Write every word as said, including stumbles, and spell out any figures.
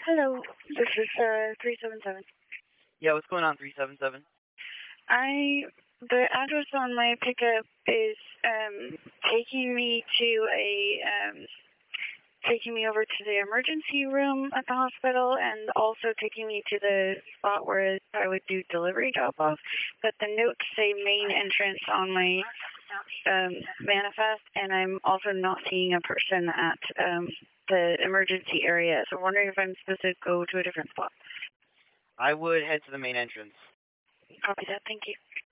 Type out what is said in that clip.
Hello, this is uh three seven seven. Yeah, what's going on, three seven seven? I the address on my pickup is um taking me to a um taking me over to the emergency room at the hospital and also taking me to the spot where I would do delivery drop off. But the notes say main entrance on my um manifest, and I'm also not seeing a person at um the emergency area. So I'm wondering if I'm supposed to go to a different spot. I would head to the main entrance. Copy that, thank you.